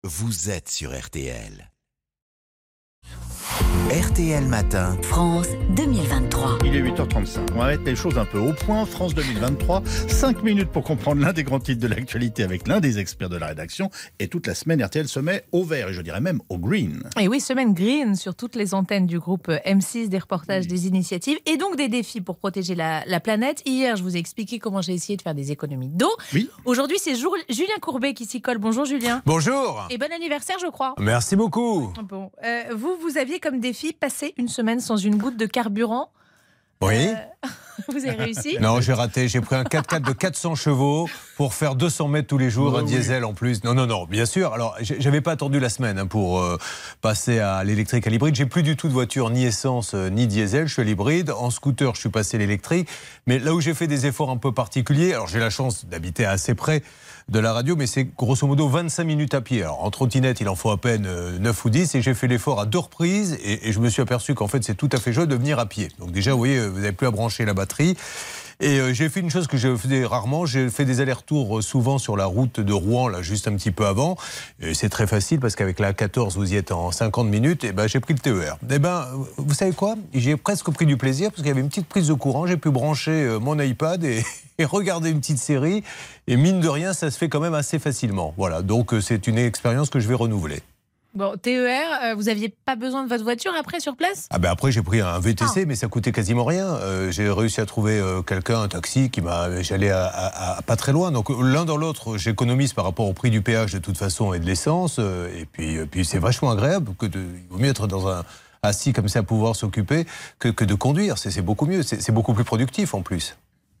vous êtes sur RTL. RTL Matin. France 2023. Il est 8h35. On va mettre les choses un peu au point. France 2023. 5 minutes pour comprendre l'un des grands titres de l'actualité avec l'un des experts de la rédaction. Et toute la semaine, RTL se met au vert et je dirais même au green. Et oui, semaine green sur toutes les antennes du groupe M6, des reportages, des initiatives et donc des défis pour protéger la planète. Hier, je vous ai expliqué comment j'ai essayé de faire des économies d'eau. Oui. Aujourd'hui, c'est Julien Courbet qui s'y colle. Bonjour Julien. Bonjour. Et bon anniversaire, je crois. Merci beaucoup. Bon, vous aviez comme défi passer une semaine sans une goutte de carburant. Oui. Vous avez réussi? Non, j'ai raté. J'ai pris un 4x4 de 400 chevaux pour faire 200 mètres tous les jours, un diesel en plus. Non, bien sûr. Alors, j'avais pas attendu la semaine pour passer à l'électrique, à l'hybride. J'ai plus du tout de voiture, ni essence, ni diesel. Je suis à l'hybride. En scooter, je suis passé à l'électrique. Mais là où j'ai fait des efforts un peu particuliers, alors j'ai la chance d'habiter assez près de la radio, mais c'est grosso modo 25 minutes à pied. Alors en trottinette, il en faut à peine 9 ou 10, et j'ai fait l'effort à 2 reprises, et je me suis aperçu qu'en fait c'est tout à fait joli de venir à pied. Donc déjà, vous voyez, vous n'avez plus à brancher la batterie. Et j'ai fait une chose que je faisais rarement, j'ai fait des allers-retours souvent sur la route de Rouen, là, juste un petit peu avant. Et c'est très facile parce qu'avec la A14, vous y êtes en 50 minutes, et j'ai pris le TER. Vous savez quoi? J'ai presque pris du plaisir parce qu'il y avait une petite prise de courant, j'ai pu brancher mon iPad et regarder une petite série. Et mine de rien, ça se fait quand même assez facilement. Voilà, donc c'est une expérience que je vais renouveler. Bon, TER, vous n'aviez pas besoin de votre voiture après sur place? Après j'ai pris un VTC, mais ça coûtait quasiment rien. J'ai réussi à trouver quelqu'un, un taxi qui j'allais à pas très loin. Donc l'un dans l'autre, j'économise par rapport au prix du péage de toute façon et de l'essence. Et puis c'est vachement agréable. Il vaut mieux être assis comme ça à pouvoir s'occuper que de conduire. C'est beaucoup mieux. C'est beaucoup plus productif en plus.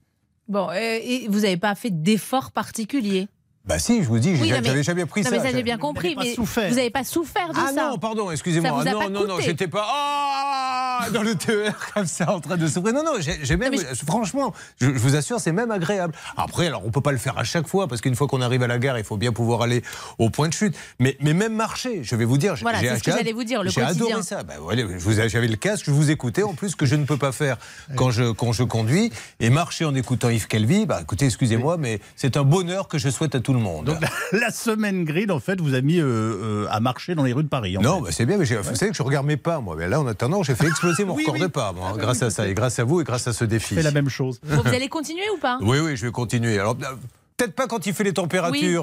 Bon, et vous n'avez pas fait d'efforts particuliers? Si, je vous dis, j'avais jamais pris ça. Mais ça, j'ai bien compris, mais vous n'avez pas souffert de ça. Ah non, pardon, excusez-moi. Non, j'étais pas dans le TER comme ça en train de souffrir. Non, j'ai même, franchement, je vous assure, c'est même agréable. Après, alors on peut pas le faire à chaque fois parce qu'une fois qu'on arrive à la gare, il faut bien pouvoir aller au point de chute. Mais même marcher, je vais vous dire, voilà, c'est ce que j'allais vous dire, le quotidien. J'ai adoré ça. J'avais le casque, je vous écoutais, en plus que je ne peux pas faire quand je conduis, et marcher en écoutant Yves Calvi. Écoutez, excusez-moi, mais c'est un bonheur que je souhaite à tout le monde. Donc la semaine green, en fait, vous a mis à marcher dans les rues de Paris. Non, c'est bien, mais vous savez que je ne regarde mes pas, moi. Mais là, en attendant, j'ai fait exploser mon record de pas, moi, grâce à ça, et grâce à vous, et grâce à ce défi. C'est la même chose. Bon, vous allez continuer ou pas? Oui, je vais continuer. Alors, peut-être pas quand il fait les températures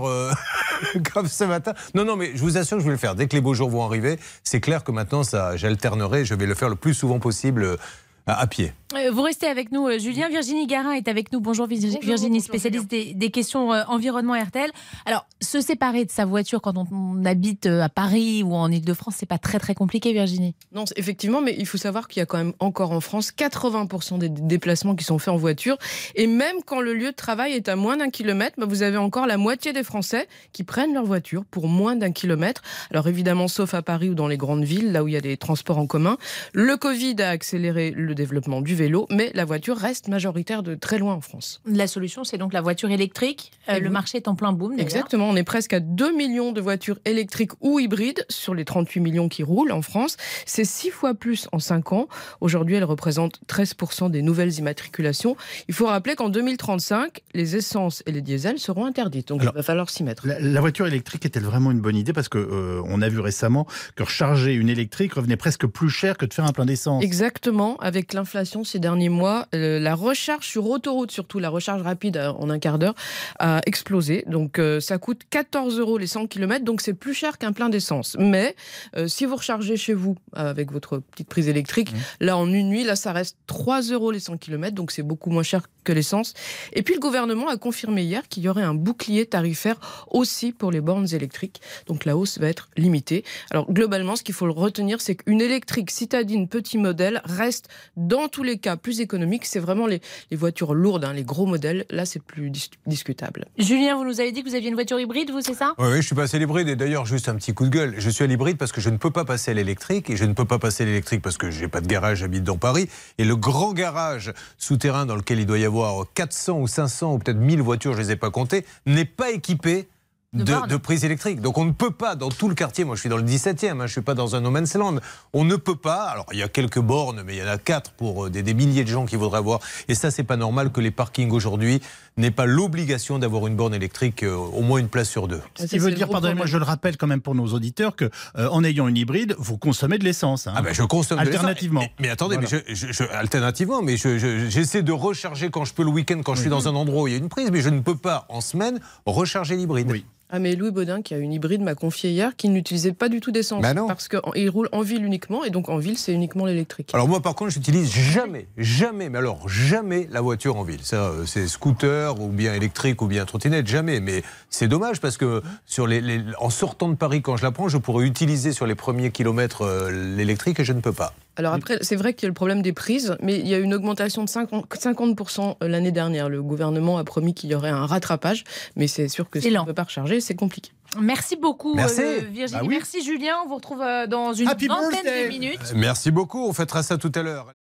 comme ce matin. Non, mais je vous assure que je vais le faire. Dès que les beaux jours vont arriver, c'est clair que maintenant, j'alternerai. Je vais le faire le plus souvent possible à pied. Vous restez avec nous, Julien. Virginie Garin est avec nous. Bonjour Virginie, spécialiste des questions environnement RTL. Alors, se séparer de sa voiture quand on habite à Paris ou en Ile-de-France, c'est pas très très compliqué, Virginie? Non, effectivement, mais il faut savoir qu'il y a quand même encore en France 80% des déplacements qui sont faits en voiture. Et même quand le lieu de travail est à moins d'1 kilomètre, vous avez encore la moitié des Français qui prennent leur voiture pour moins d'1 kilomètre. Alors évidemment, sauf à Paris ou dans les grandes villes, là où il y a des transports en commun. Le Covid a accéléré le développement du vélo, mais la voiture reste majoritaire de très loin en France. La solution, c'est donc la voiture électrique. Le marché est en plein boom. Exactement, on est presque à 2 millions de voitures électriques ou hybrides sur les 38 millions qui roulent en France. C'est 6 fois plus en 5 ans. Aujourd'hui, elle représente 13% des nouvelles immatriculations. Il faut rappeler qu'en 2035, les essences et les diesels seront interdites. Donc il va falloir s'y mettre. La voiture électrique est-elle vraiment une bonne idée? Parce qu'on a vu récemment que recharger une électrique revenait presque plus cher que de faire un plein d'essence. Exactement, avec l'inflation ces derniers mois, la recharge sur autoroute, surtout la recharge rapide en un quart d'heure, a explosé. Donc ça coûte 14 € les 100 km, donc c'est plus cher qu'un plein d'essence. Mais si vous rechargez chez vous avec votre petite prise électrique, là en une nuit, là ça reste 3 € les 100 km, donc c'est beaucoup moins cher que l'essence. Et puis le gouvernement a confirmé hier qu'il y aurait un bouclier tarifaire aussi pour les bornes électriques. Donc la hausse va être limitée. Alors globalement, ce qu'il faut retenir, c'est qu'une électrique citadine petit modèle reste dans tous les cas plus économique. C'est vraiment les voitures lourdes, les gros modèles. Là, c'est plus discutable. Julien, vous nous avez dit que vous aviez une voiture hybride, vous, c'est ça? Oui, je suis passé à l'hybride. Et d'ailleurs, juste un petit coup de gueule. Je suis à l'hybride parce que je ne peux pas passer à l'électrique. Et je ne peux pas passer à l'électrique parce que je n'ai pas de garage, j'habite dans Paris. Et le grand garage souterrain dans lequel il doit y avoir 400 ou 500 ou peut-être 1000 voitures, je ne les ai pas comptées, n'est pas équipé de prise électrique. Donc on ne peut pas, dans tout le quartier, moi je suis dans le 17e, je ne suis pas dans un no man's land, on ne peut pas, alors il y a quelques bornes, mais il y en a 4 pour des milliers de gens qui voudraient avoir, et ça c'est pas normal que les parkings aujourd'hui n'aient pas l'obligation d'avoir une borne électrique au moins une place sur deux. Ce qui veut dire, pardonnez-moi, je le rappelle quand même pour nos auditeurs, que en ayant une hybride, vous consommez de l'essence. Hein. Ah ben je consomme alternativement. De mais attendez, voilà. Alternativement, mais j'essaie de recharger quand je peux le week-end, quand je suis dans un endroit où il y a une prise, mais je ne peux pas en semaine recharger l'hybride. Oui. Ah mais Louis Baudin, qui a une hybride, m'a confié hier qu'il n'utilisait pas du tout d'essence. Parce qu'il roule en ville uniquement, et donc en ville, c'est uniquement l'électrique. Alors moi, par contre, j'utilise jamais, mais alors jamais la voiture en ville. Ça, c'est scooter, ou bien électrique, ou bien trottinette, jamais. Mais c'est dommage, parce que en sortant de Paris, quand je la prends, je pourrais utiliser sur les premiers kilomètres l'électrique, et je ne peux pas. Alors après, c'est vrai qu'il y a le problème des prises, mais il y a une augmentation de 50% l'année dernière. Le gouvernement a promis qu'il y aurait un rattrapage, mais c'est sûr que si on ne peut pas recharger, c'est compliqué. Merci beaucoup Virginie. Bah oui. Merci Julien. On vous retrouve dans une vingtaine de minutes. Merci beaucoup, on fêtera ça tout à l'heure.